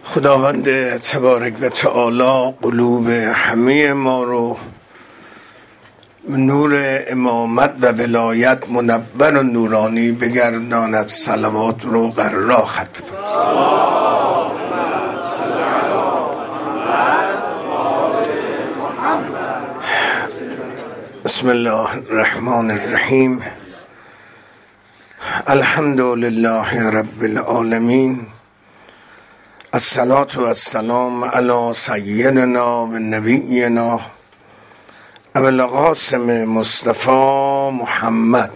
خداوند تبارک و تعالی قلوب همه ما رو نور امامت و ولایت منور و نورانی بگرداند. صلوات رو قرار خط بسم الله الرحمن الرحیم. الحمد لله رب العالمین. الصلاة والسلام علی سیدنا و نبینا ابو القاسم مصطفی محمد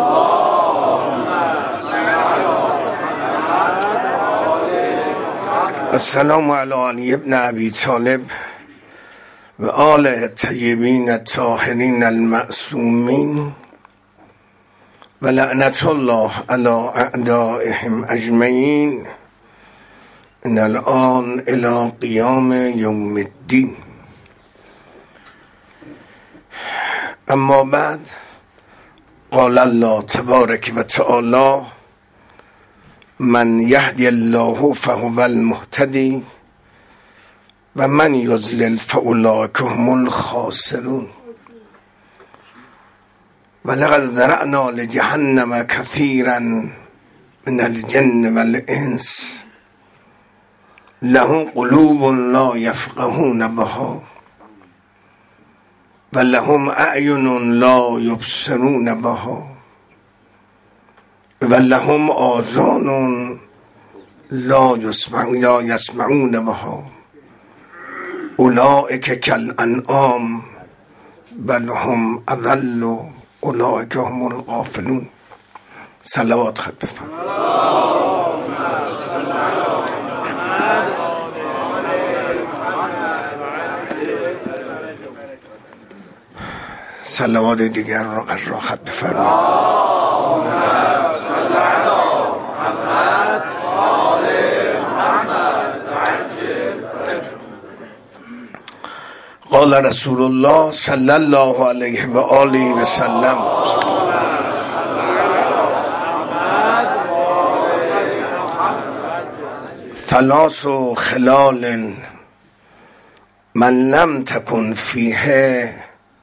السلام علی علی ابن ابی طالب و آل الطیبین الطاهرین المعصومین و لعنت الله علی اعدائهم اجمعین ان الان الى قیام یوم الدین. اما بعد، قال الله تبارک و تعالی: من یهدی الله فهو المهتدی و من یضلل فاولئک هم الخاسرون. ولقد ذرأنا لجهنم كثيرا من الجن والانس لهم قلوب لا يفقهون بها و لهم اعین لا یبصرون بها و لهم آذان لا یسمعون بها اولئک کالانعام بل هم اضل اولئک هم الغافلون. صلوات خط بفرمایید. صلوات دیگر رو قرار خط بفرمایید. قال رسول الله صلی الله علیه و آله و سلم: ثلاث خلال من لم تکن فیه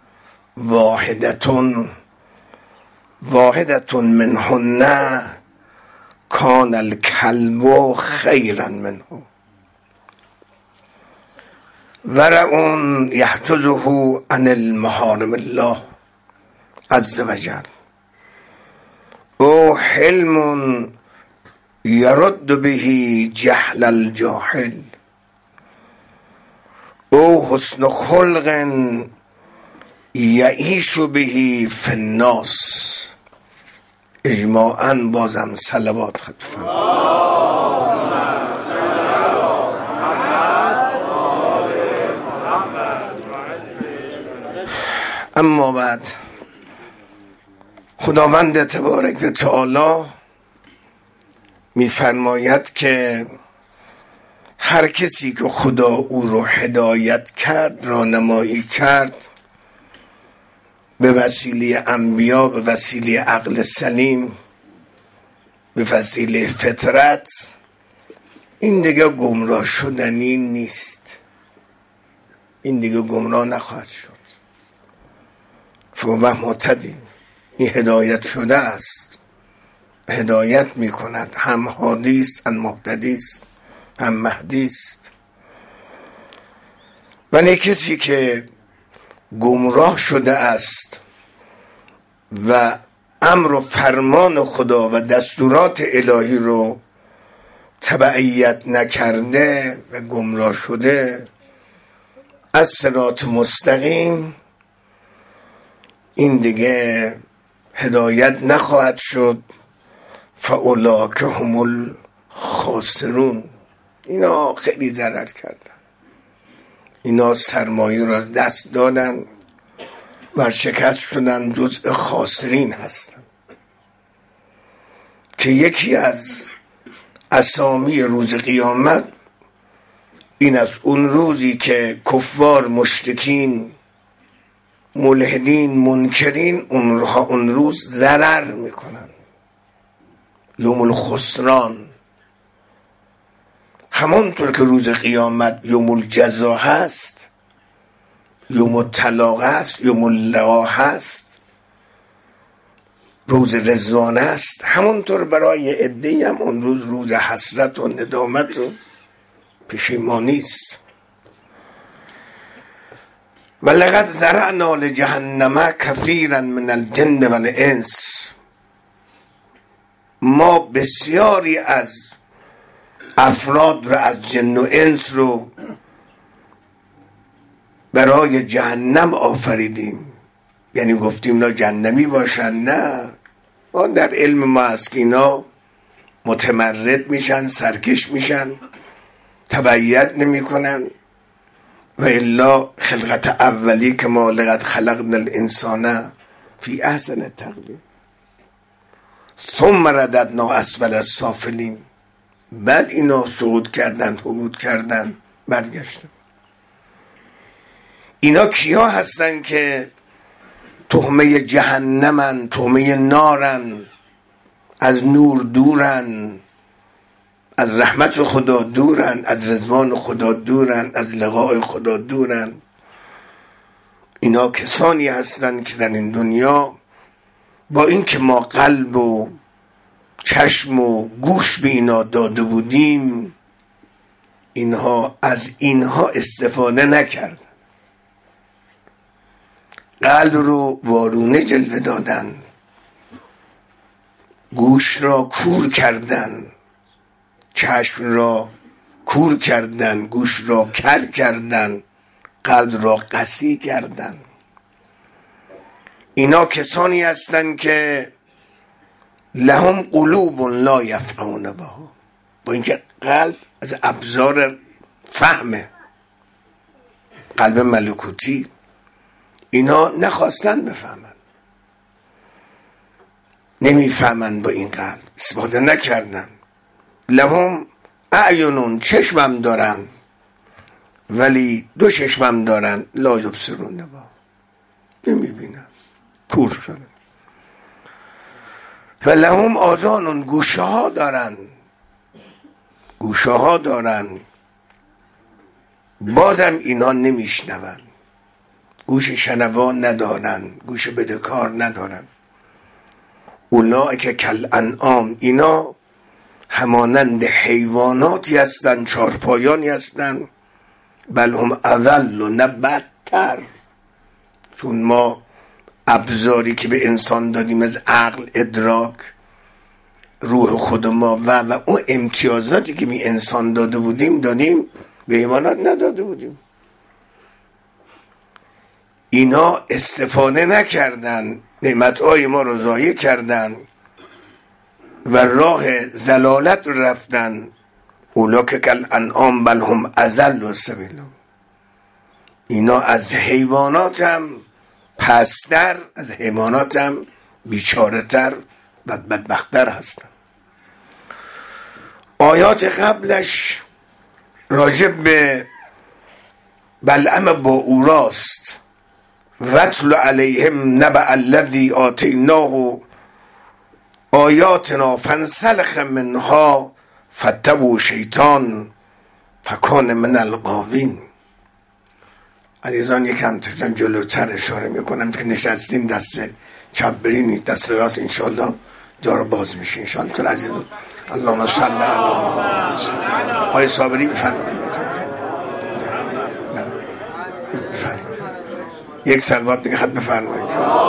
واحدة منهن کان الکلب خیرا منه. ورع یحجزه عن المحارم الله عز وجل، او حلم یرد به جهل الجاهل، او حسن خلق یعیش به فی الناس. اجماعاً بازم صلوات خط اما بعد، خداوند تبارک و تعالی می‌فرماید که هر کسی که خدا او رو هدایت کرد، راهنمایی کرد به وسیله انبیا، به وسیله عقل سلیم، به وسیله فطرت، این دیگه گمراه شدنی نیست، این دیگه گمراه نخواهد شد. فهو مهتدی، این هدایت شده است، هدایت می کند، هم هادی است، هم مهتدی است، هم مهدی است. ولی کسی که گمراه شده است و امر و فرمان خدا و دستورات الهی رو تبعیت نکرده و گمراه شده از صراط مستقیم، این دیگه هدایت نخواهد شد. فاولئک هم الخاسرون، اینا خیلی ضرر کردن، اینا سرمایه را از دست دادن، ورشکست شدن، جزء خاسرین هستن. که یکی از اسامی روز قیامت این است، اون روزی که کفار، مشرکین، ملحدین، منکرین اون روز ضرر میکنن. یوم الخسران، همانطور که روز قیامت یوم الجزا هست، یوم الطلاق هست، یوم اللقا هست، روز رضوان است، همونطور برای عده‌ای هم اون روز روز حسرت و ندامت و پشیمانی است. ولقد ذرأنا لجهنم کثیرا من الجن والانس، ما بسیاری از افراد رو از جن و انس رو برای جهنم آفریدیم. یعنی گفتیم اینا جهنمی باشن؟ نه، ما در علم ما هست که اینا متمرد میشن، سرکش میشن، تبعیت نمی کنن. و الا خلقت اولی که ما لقد خلقنا الانسان فی احسن تقویم ثم رددنا اسفل السافلین، بعد اینا صعود کردن، هبوط کردن، برگشتن. اینا کیا هستن که تهمه جهنمن، تهمه نارن، از نور دورن، از رحمت خدا دورن، از رضوان خدا دورن، از لقاء خدا دورن. اینا کسانی هستن که در این دنیا با اینکه ما قلب و چشم و گوش به اینا داده بودیم، اینها از اینها استفاده نکردن. قلب رو وارونه جلوه دادن، گوش را کور کردن، چشم را کور کردن، گوش را کر کردن، قلب را قسی کردن. اینا کسانی هستند که لهم قلوب لا یفقهون بها، با اینکه قلب از ابزار فهمه، قلب ملکوتی، اینا نخواستن بفهمن، نمیفهمن، با این قلب استفاده نکردن. لهم اعینون، چشمم دارن، ولی دو چشمم دارن، لا یبصرون با، نمیبینن، کور شدن. و لهم آذانون، گوشه ها دارن، گوشه ها دارن، بازم اینا نمیشنون، گوش شنوا ندارن، گوش بدهکار ندارن. اولئک کالانعام، اینا همانند حیواناتی هستن، چارپایانی هستن. بل هم اضل و نه بدتر، چون ما ابزاری که به انسان دادیم از عقل، ادراک، روح خود ما و اون امتیازاتی که به انسان داده بودیم دادیم، به حیوانات نداده بودیم. اینا استفاده نکردن، نعمتهای ما رو ضایع کردن و راه ضلالت رو رفتن. اولئک کالانعام بل هم اضل سبیلا، اینا از حیوانات هم پستر، از حیوانات هم بیچاره‌تر و بدبخت‌تر هستن. آیات قبلش راجع به بلعم باوراست. واتل علیهم نبأ الذی آتیناه آیاتنا فانسلخ منها فاتبع شیطان فکان من الغاوین. عزیزان یکم تفرم جلوتر اشاره میکنم که نشستین دست چپ برین، دست راست انشالله جا رو باز میشه انشالله. عزیزان اللهم صل علی محمد. آقای صابری بفرمایید. یک صلوات دیگه خط بفرمایید.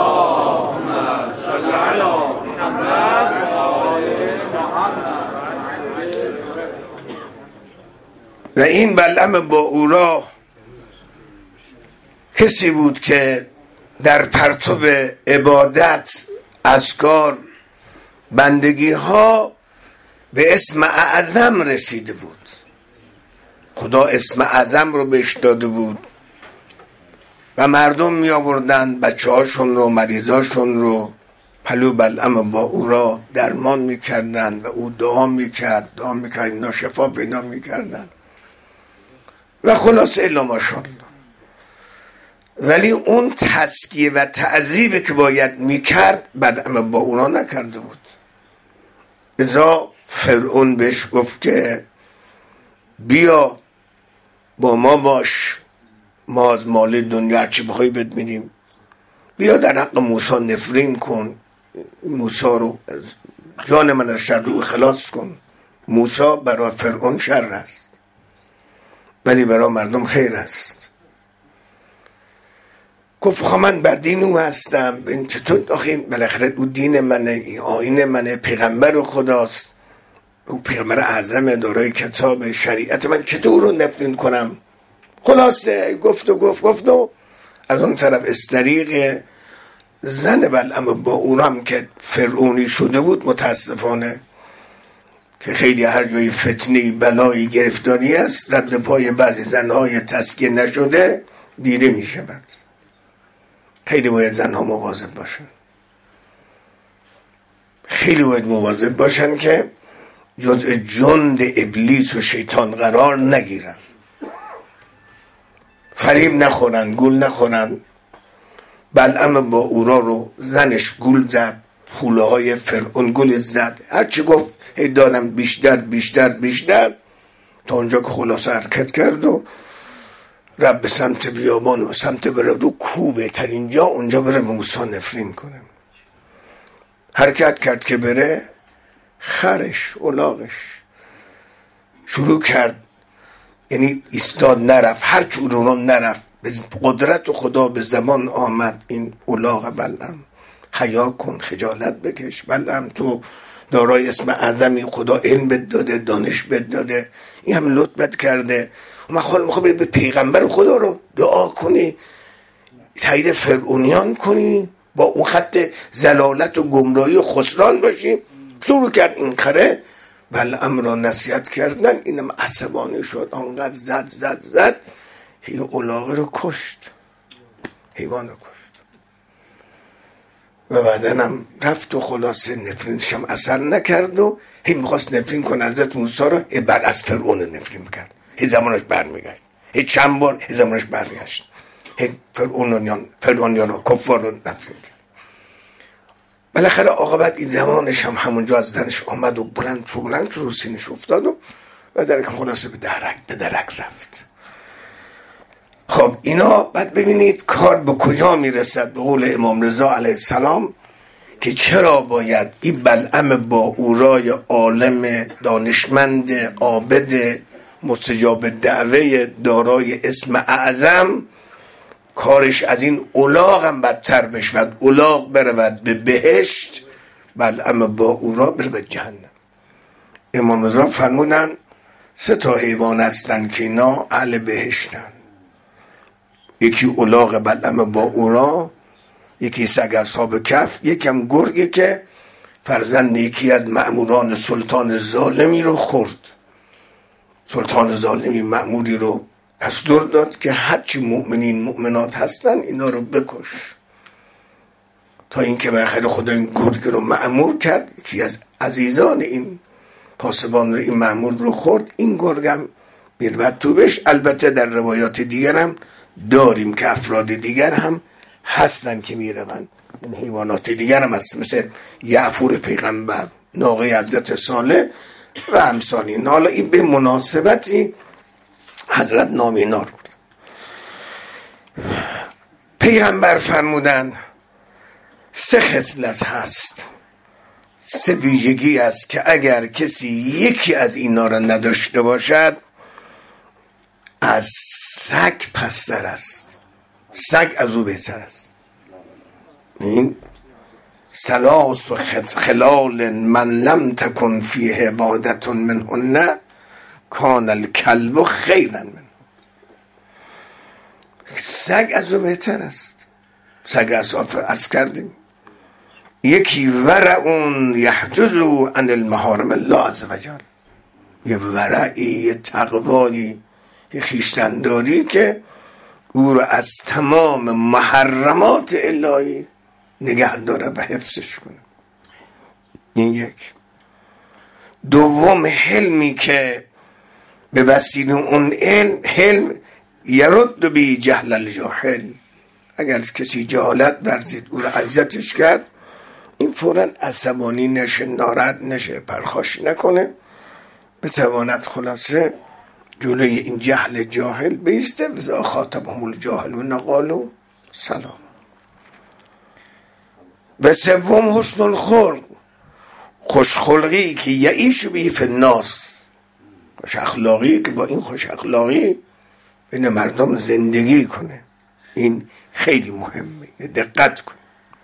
و این بلعم باورا کسی بود که در پرتو عبادت، اذکار، بندگی ها به اسم اعظم رسیده بود. خدا اسم اعظم رو بهش داده بود و مردم می آوردن بچه هاشون رو، مریضاشون رو پلو بلعم باورا درمان می کردن و او دعا می کرد، اینا شفا پیدا می کردن و خلاص الا ماشاءالله. ولی اون تزکیه و تعذیب که باید می کرد بلعم باورا نکرده بود. ازا فرعون بهش گفت که بیا با ما باش، ما از مال دنیا هرچی بخوای بهت میدیم. بیا در حق موسی نفرین کن، موسی رو از جان من از شر رو خلاص کن. موسی برای فرعون شر است ولی برای مردم خیر است. گفت خب من بر دین او هستم. این چطور؟ آخه بالاخره او دین منه، این آیین منه، پیغمبر خداست، او پیغمبر اعظم دارای کتاب شریعت، من چطور رو نفرین کنم؟ خلاصه گفت و از اون طرف استریق زن بلعم با اونم که فرعونی شده بود، متاسفانه که خیلی هر جای فتنه بلایی گرفتاری است، رد پای بعضی زنهای تسکیه نشده دیده می شود. خیلی باید زنها مواظب باشن، خیلی باید مواظب باشن که جزء جند ابلیس و شیطان قرار نگیرن، فریب نخورن، گول نخورن. بلعم با اورا رو زنش گول زد، حوله های فرعون گول زد، هرچی گفت هی دادم بیشتر تا اونجا که خلاصه حرکت کرد و رب به سمت بیابان و سمت بره رو کوبه ترین جا، اونجا بره موسی نفرین کنه. حرکت کرد که بره، خرش الاغش شروع کرد، یعنی ایستاد نرفت، هر چی اون نرفت، به قدرت خدا به زمان آمد این الاغ بلعم. حیا کن، خجالت بکش بلعم، تو دارای اسم اعظمی، خدا علم بد داده، دانش بد داده، این هم لطفت کرده، میخوام به پیغمبر خدا رو دعا کنی، تایید فرعونیان کنی، با اون خط زلالت و گمراهی و خسران باشی. شروع کرد این کاره. بلعم را نصیحت کردن، اینم عصبانی شد، آنقدر زد که این الاغه رو کشت، حیوان رو کشت و بعدنم رفت و خلاصه نفرینش هم اثر نکرد و هی میخواست نفرین کنه حضرت موسی رو، بعد از فرعون نفرین کرد، هی زمانش برمیگشت، هی چند بار هی زمانش برگشت، هی فرعونیان و کفار رو نفرین کرد. بالاخره عاقبت این زمانش هم همونجا از دنش آمد و بلند شد و سینش افتاد و درک خلاصه به درک رفت. خب اینا بعد ببینید کار به کجا میرسد. به قول امام رضا علیه السلام که چرا باید این بلعم با اورای عالم دانشمند عابد مستجاب دعوه دارای اسم اعظم کارش از این الاغ هم بدتر بشود، الاغ برود به بهشت، بلعم با اورا برود جهنم. امام رضا فرمودن 3 حیوان هستن که اینا اهل بهشتن، یکی الاغ بلعم با اورا، یکی سگ اصحاب کهف، یکی هم گرگی که فرزند یکی از مأموران سلطان ظالمی رو خورد. سلطان ظالمی مأموری رو دستور داد که هرچی مؤمنات هستن اینا رو بکش، تا اینکه بالاخره خدا این گرگ رو مأمور کرد، یکی از عزیزان این پاسبان رو این مأمور رو خورد، این گرگم میرود تو بهش. البته در روایات دیگر هم داریم که افراد دیگر هم هستن که میروند، این حیوانات دیگر هم هست، مثل یعفور پیغمبر، ناقه حضرت صالح و امثال این. حالا این به مناسبتی حضرت نام اینا رو پیغمبر فرمودن 3 خصلت هست، 3 ویژگی است که اگر کسی یکی از اینا را نداشته باشد از سگ پستر است، سگ از او بهتر است. این 3 خلال من لم تکن فیه عبادت منهن کان الکلب خیرا منه. سگ از او بهتر است. سگ اصحاب عرض کردیم یکی ورعون یحجزو عن المحارم الله عز وجل، یه ورعی، یه تقوایی، یه خویشتنداری که او رو از تمام محرمات الهی نگه داره و حفظش کنه. این یک. دوم حلمی که به وسیله اون حلم یرد بی جهل الجاهل، اگر کسی جهالت ورزید او رو عزتش کرد، این فوراً عصبانی نشه، ناراحت نشه، پرخاش نکنه، بتواند خلاصه جلوی این جهل جاهل بیسته و خاطبهم الجاهلون قالوا سلام. و سوم حسن الخلق، خوشخلقی که یعیش به فی الناس، خوش اخلاقی که با این خوش اخلاقی بین مردم زندگی کنه. این خیلی مهمه، دقت کن.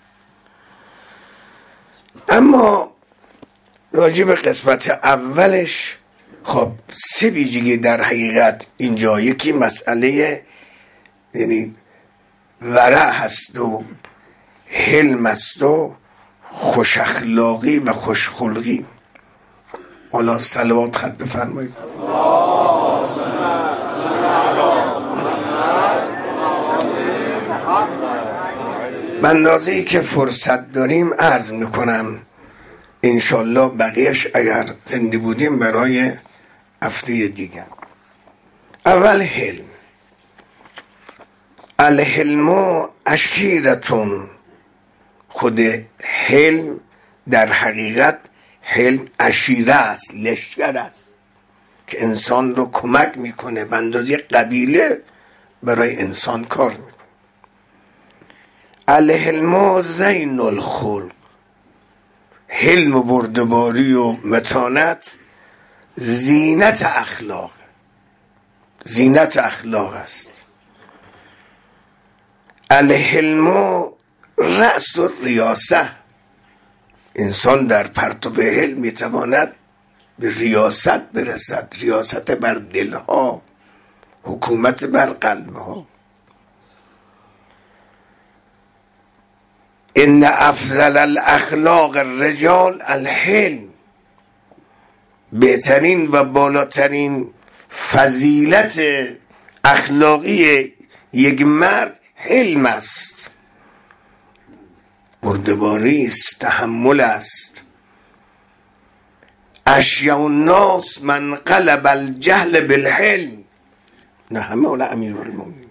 اما راجع به قسمت اولش خب 3 ویژگی در حقیقت اینجا، یکی مسئله یعنی ورع هست و حلم است و خوش اخلاقی و خوش خلقی. حالا صلوات خط بفرمایید. به اندازه‌ای که فرصت داریم عرض میکنم، انشالله بقیهش اگر زنده بودیم برای هفته دیگر. اول حلم. الحلم اشیرتون. خود حلم در حقیقت حلم اشیره است، لشکر است که انسان رو کمک میکنه، به اندازه قبیله برای انسان کار میکنه. الحلم زین الخلق. حلم و بردباری و متانت زینت اخلاق، زینت اخلاق است. الحلم رأس الریاسه. انسان در پرتو حلم میتواند به ریاست برسد، ریاست بر دلها، حکومت بر قلبها. ان افضل الاخلاق الرجال الحلم. بهترین و بالاترین فضیلت اخلاقی یک مرد حلم است، بردباری است، تحمل است. اشیاء الناس من قلب الجهل بالحلم. نه همه اول امیرالمومنین.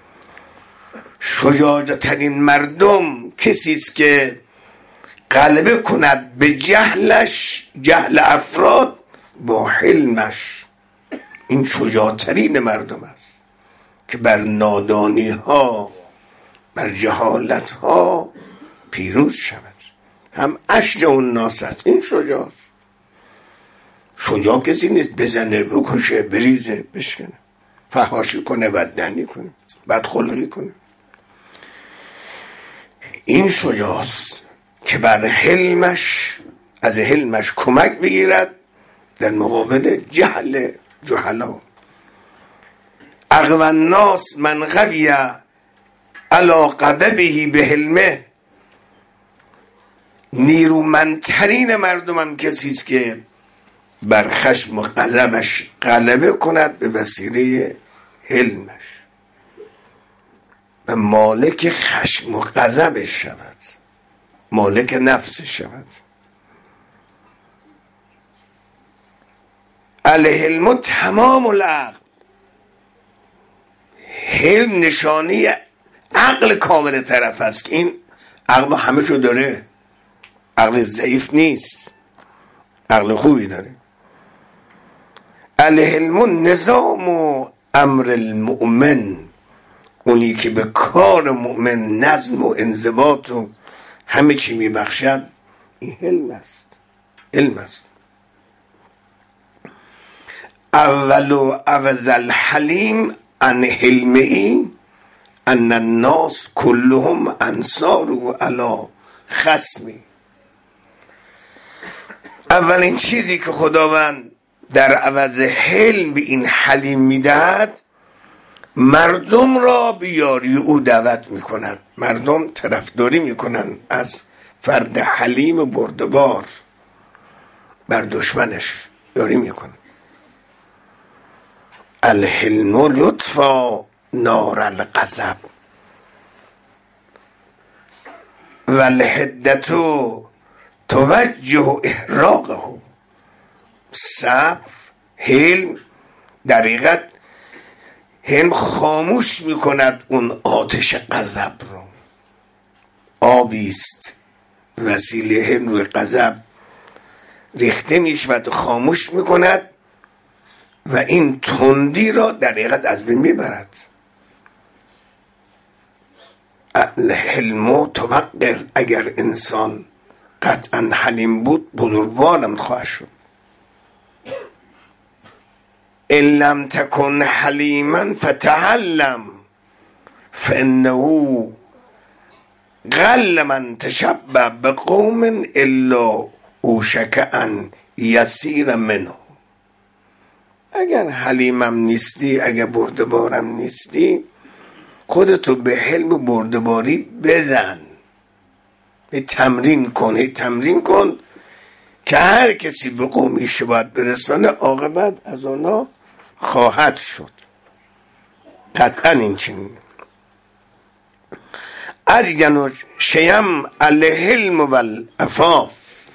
شجاع‌ترین مردم کسی است که غلبه کند به جهلش، جهل افراد، با حلمش. این شجاع‌ترین مردم است که بر نادانی ها، بر جهالت ها پیروز شود. هم اشجع الناس است. این شجاع، شجاع کسی نیست بزنه، بکشه، بریزه، بشکنه، فحاشی کنه، بددهنی کنه، بدخلقی کنه. این شجاع است که بر حلمش، از حلمش کمک بگیرد در مقابل جهل جهلا. اقوی الناس من قوی علی غضبه بحلمه. نیرومندترین مردم هم کسی است که بر خشم و غضبش غلبه کند به وسیله حلمش و مالک خشم و غضبش شود، مالک نفسش شود. الحلم تمام العقل. حلم نشانی عقل کامل طرف است که این عقل همه شو داره، عقل ضعیف نیست، عقل خوبی داره. الحلم نظام و امر المؤمن. اونی که به کار مؤمن نظم و انضباط و همه چی میبخشد، این حلم است، علم است. اول و اوز الحلیم ان حلمئی ان الناس كلهم انصار و علی خصمی. اولین چیزی که خداوند در عوض حلم به این حلیم میدهد، مردم را به یاری او دعوت میکند. مردم طرفداری میکنند از فرد حلیم و بردبار، بر دشمنش یاری میکنند. الحلم یطفی نار الغضب و الحدة توجه احراقه. صبر، حلم، در حقیقت حلم خاموش میکند اون آتش غضب رو. آبیست وسیله حلم روی غضب ریخته میشود، خاموش میکند و این تندی را در حقیقت از بین میبرد. الحلم توقر، اگر انسان قطعا حلیم بود بزرگوارم خواهد شد. ان لم تکن حلیما فتعلم فانه قل من تشبه بقوم الا اوشک ان یسیر منه. اگر حلیمم نیستی، اگر بردبارم نیستی، خودتو به حلم و بردباری بزن، تمرین کن که هر کسی به قومیش باید برسانه عاقبت از آنها خواهد شد. قطعا این چنین. از جنوش شیم الحلم و العفاف،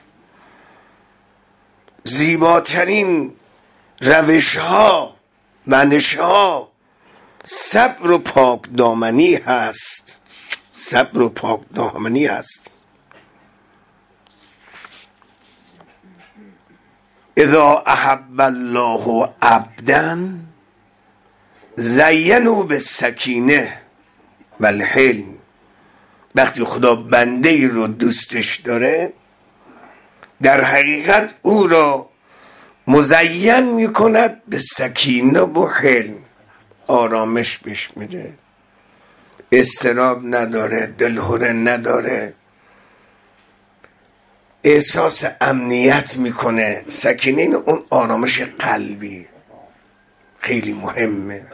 زیباترین روش ها منش ها صبر و پاک دامنی هست. صبر و پاک دامنی هست. اذا احب الله عبدا زینوا بالسکینه والحلم. وقتی خدا بنده ای رو دوستش داره، در حقیقت او را مزین میکند به سکینه و حلم. آرامش بهش میده، اضطراب نداره، دلهره نداره، احساس امنیت میکنه. سکینه این اون آرامش قلبی خیلی مهمه.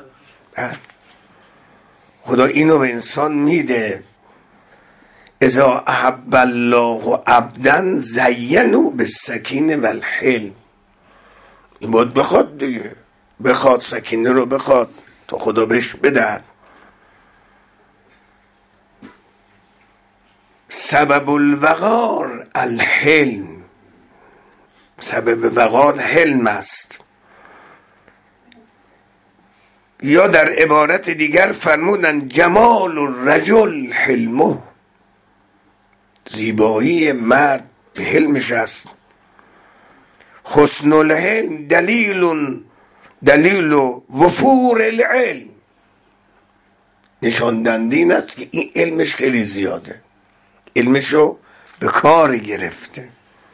خدا اینو به انسان میده. اذا احب الله عبدا زینوا بالسکینه والحلم. این باید بخواد دیگه، بخواد سکینه رو، بخواد تا خدا بهش بدهد. سبب الوقار الحلم، سبب وقار حلم است. یا در عبارت دیگر فرمودن جمال الرجل حلمه، زیبایی مرد به حلمش است. حسن الحلم دلیل وفور العلم، نشان دهنده این است که این علمش خیلی زیاده، علمشو به کار گرفته.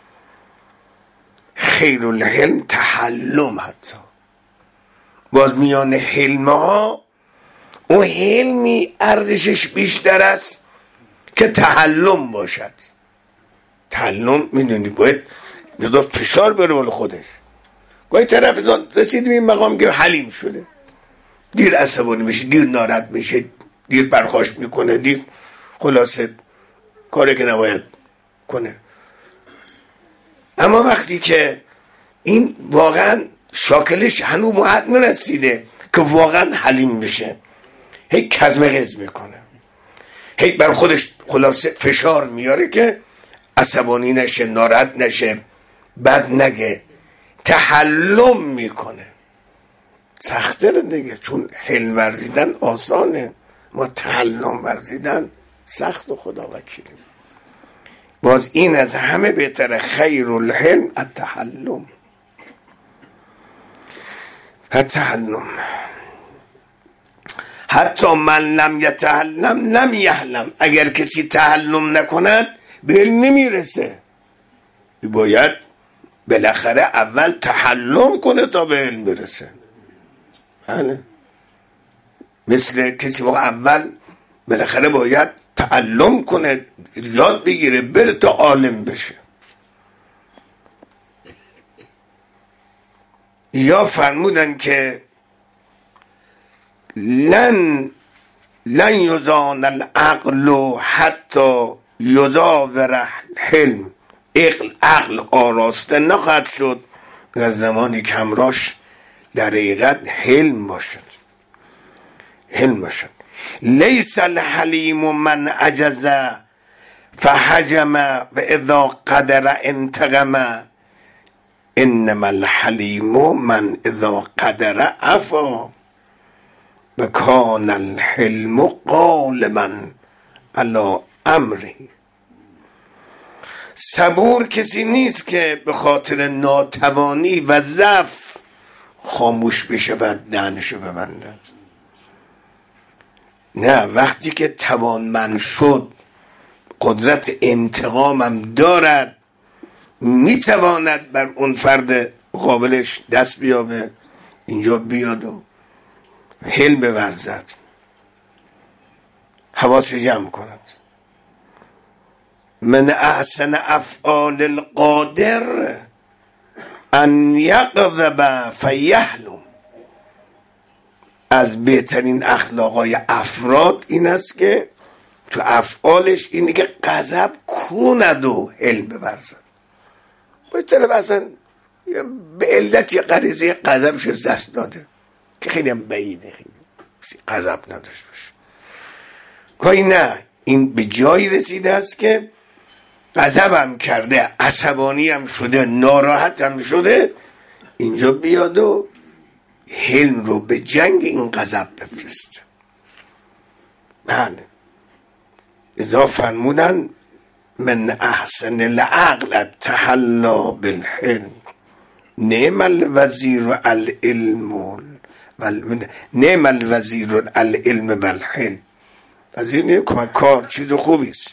خیر الحلم تحلم. حتی باز میان حلم ها اون حلمی ارزشش بیشتر است که تحلم باشد. تحلم میدونی باید مقدار فشار بره بالا خودش. گاهی طرف رسید به این مقام که حلیم شده، دیر عصبانی میشه، دیر ناراحت میشه، دیر برخاش میکنه، دیر خلاصه کاری که نباید کنه. اما وقتی که این واقعا شاکلش هنوز حد نرسیده که واقعا حلیم بشه، هی کزمغز میکنه، هی بر خودش خلاصه فشار میاره که عصبانی نشه، ناراحت نشه، بد نگه، تحلم میکنه. سخته دیگه، چون حلم ورزیدن آسانه، ما تحلم ورزیدن سخت و خدا وکیلیم. باز این از همه بهتره. خیر الحلم التحلم. حتی من لم یتحلم لم یحلم. اگر کسی تحلم نکند به علم نمیرسه. باید بالاخره اول تحلم کنه تا به علم برسه. مثل کسی واقع اول بالاخره باید تعلم کنه، یاد بگیره، بره تا عالم بشه. یا فرمودن که لن یزان العقل حتی یزاور الحلم. عقل آراسته نخواهد شد در زمانی که همراش در حقیقت حلم باشد. لیس الحلیم من عجز فحجم و اذا قدر انتقم، انما الحلیم من اذا قدر عفا و کان الحلم غالبا علی امره. صبور کسی نیست که به خاطر ناتوانی و ضعف خاموش بشه بعد دهنشو ببندد. نه، وقتی که توانمند شد، قدرت انتقامم دارد، میتواند بر اون فرد مقابلش دست بیابه، اینجا بیاد و حلم بورزد، حواسش جمع کند. من احسن افعال القادر ان یغضب فیحلم. از بهترین اخلاقای افراد این است که تو افعالش اینه که غضب کند و حلم بورزد. باید طرف اصلا به علت یه غریزه غضبش از دست داده که خیلی هم بعیده، خیلی غضب نداشت باشه. گاهی نه، این به جایی رسیده است که غضبم کرده، عصبانی هم شده، ناراحت هم شده، اینجا بیاد و حلم رو به جنگ این غضب بفرسته. بله، اذا فرمودن من احسن العقل التحلی بالحلم نعم الوزیر العلم نعم الوزیر العلم والحلم. از این کمک کار چیز خوبی است.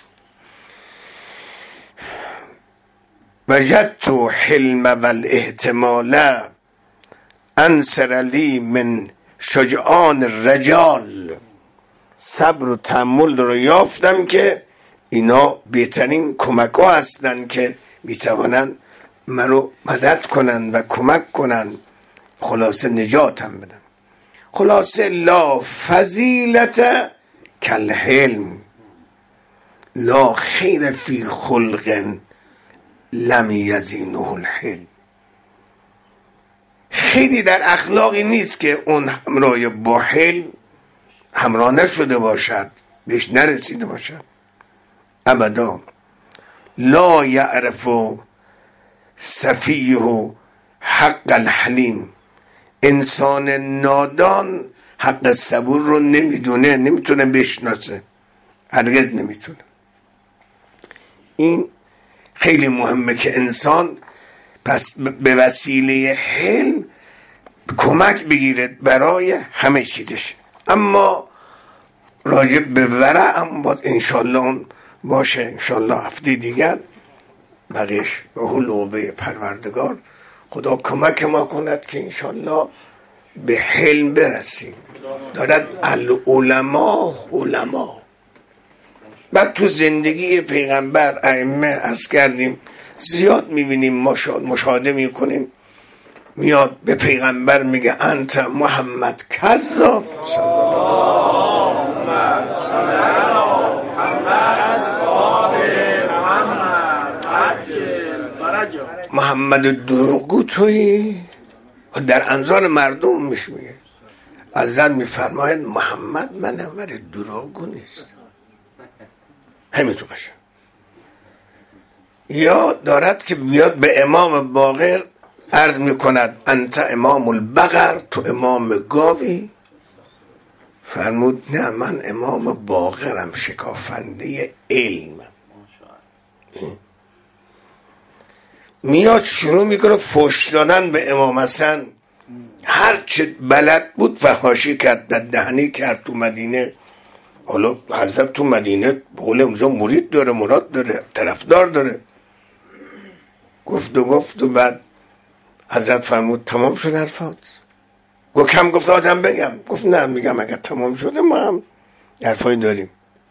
وجدت حلم والاحتمال انصر لی من شجعان الرجال. صبر و تحمل رو یافتم که اینا بهترین کمک ها هستن که میتوانن مرا مدد کنن و کمک کنن، خلاصه نجاتم بدن. خلاصه لا فضیلت کالحلم لا خیر فی خلق لم یزینه الحلم. خیلی در اخلاقی نیست که اون همراه با حلم همراه نشده باشد، بهش نرسیده باشد. ابدا. لا یعرف سفیه حق الحلیم. انسان نادان حق صبور رو نمیدونه، نمیتونه بشناسه، هرگز نمیتونه. این خیلی مهمه که انسان پس به وسیله حلم کمک بگیرد برای همه چیزش. اما راجع به ورع هم باید انشالله اون باشه. انشالله هفته دیگر بقیش به حلوه پروردگار خدا کمک ما کند که انشالله به حلم برسیم. دارد العلماء علما. بعد تو زندگی پیغمبر ائمه عرض کردیم زیاد میبینیم، مشاهده میکنیم، میاد به پیغمبر میگه انت محمد کذاب. محمد دروغگو تویی. در انظار مردم میگه. حضرت میفرماید محمد منم ولی دروغگو نیست. همینطور باشه. یا دارد که بیاد به امام باقر عرض میکند انت امام البقر، تو امام گاوی. فرمود نه، من امام باقرم، شکافنده علم. میاد شروع میکنه فحش دادن به امام حسن. هر چه بلد بود فحاشی کرد، دهنی کرد تو مدینه. حالا حضرت تو مدینه به قول اونجا مرید داره، مراد داره، طرفدار داره. گفت و بعد حضرت فرمود تمام شد حرفات؟ گفت کم گفت آدم بگم. گفت نه، میگم اگر تمام شده ما هم حرفایی داریم.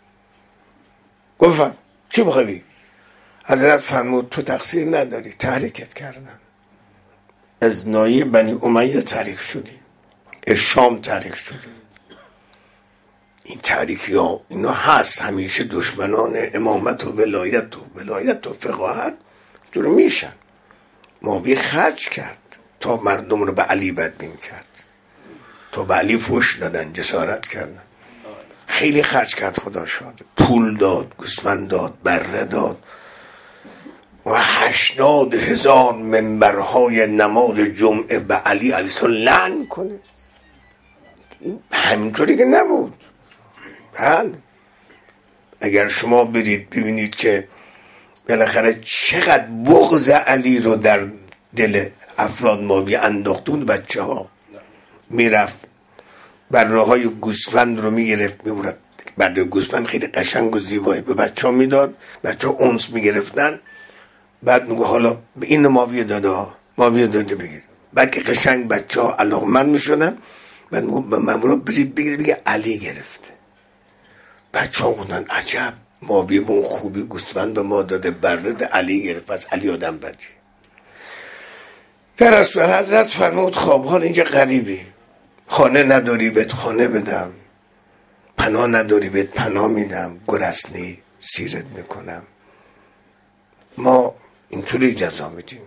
گفت چی بخوایی؟ حضرت فرمود تو تقصیر نداری، تحریکت کردن. از نایه بنی امیه تحریک شدی، از شام تحریک شدی. این تحریکی ها اینا هست، همیشه دشمنان امامت و ولایت و فقاهت دور میشن. معاویه خرج کرد تا مردم رو به علی بدبین کرد، تا به علی فحش دادن، جسارت کردن. خیلی خرج کرد، خدا شاده. پول داد، گوسفند داد، بره داد و 80,000 منبرهای نماز جمعه به علی علیه السلام لعن کنه. همینطوری که نبود. بله، اگر شما برید ببینید که بالاخره چقدر بغض علی رو در دل افراد ماوی انداخته بود، بچه ها میرفت بره های گوسفند رو میگرفت میبرد، بره گوسفند خیلی قشنگ و زیبایی به بچه ها میداد، بچه ها اونس میگرفتن، بعد میگه حالا این ماوی داده بگیر. بعد که قشنگ بچه ها علاقمند میشدن، بعد میگه به مامورا برید بگیر، بگه علی گرفته. بچه ها گفتن عجب، ماوی به اون خوبی گوسفند به ما داده، برده علی گرفت، پس علی آدم بدی. در اصل حضرت فرمود خب حال اینجا غریبی، خانه نداری بهت خانه بدم، پناه نداری بهت پناه میدم، گرسنی سیرت میکنم. ما اینطوری جزا میدیم.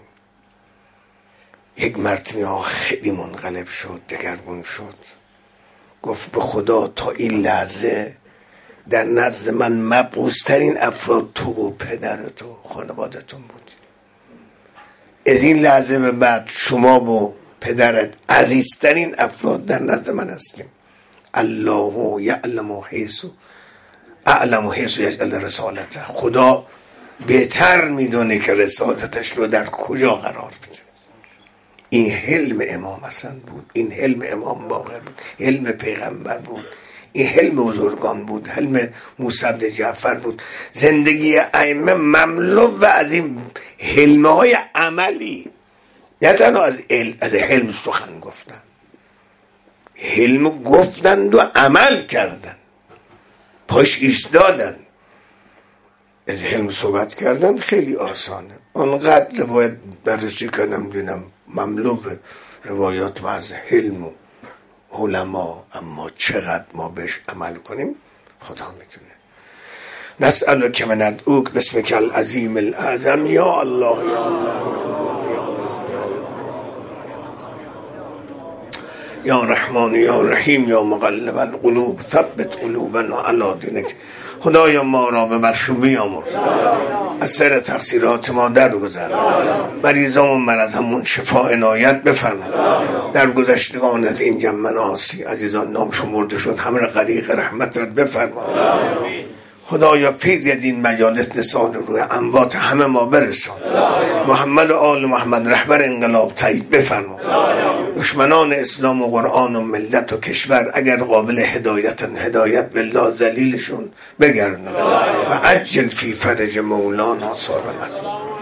یک مرتبه خیلی منقلب شد، دگرگون شد، گفت به خدا تا این لحظه در نزد من مبعوث‌ترین افراد تو و پدرت و خانوادتون بود. از این لحظه به بعد شما و پدرت عزیزترین افراد در نزد من هستیم. الله یعلم حیث اعلم حیث یجعل رسالته. خدا بهتر میدونه که رسالتش رو در کجا قرار بده. این حلم امام حسن بود، این حلم امام باقر بود، حلم پیغمبر بود، این حلم بزرگان بود، حلم موسی بن جعفر بود. زندگی ائمه مملو و از این حلمه های عملی، نه تنها از حلم سخن گفتن، حلم گفتند و عمل کردن، پاش ایستادن. از حلم صحبت کردن خیلی آسانه. آنقدر روایت بررسی کردم دیدم مملو به روایات از حلم و علما، اما چقدر ما بهش عمل کنیم خدا میتونه. نسألک و ندعوک باسمک العظیم الاعظم یا الله یا الله یا الله یا رحمان یا رحیم یا مقلب القلوب ثبت قلوبنا علی دینک. خدایا ما را به مرشومی آمرز، از سر تقصیرات ما درگذر، مریضان مرض همون شفا عنایت بفرما. در گذشتگان از این جمع مناسی عزیزان نام شمرده شد، همه را غریق رحمتت بفرما. خدایا فیض از این مجالس نثار روی اموات همه ما برسان. محمد و آل محمد رهبر انقلاب تایید بفرما. دشمنان اسلام و قرآن و ملت و کشور اگر قابل هدایت بالله ذلیلشون بگردن و عجل فی فرج مولانا صاحب العصر.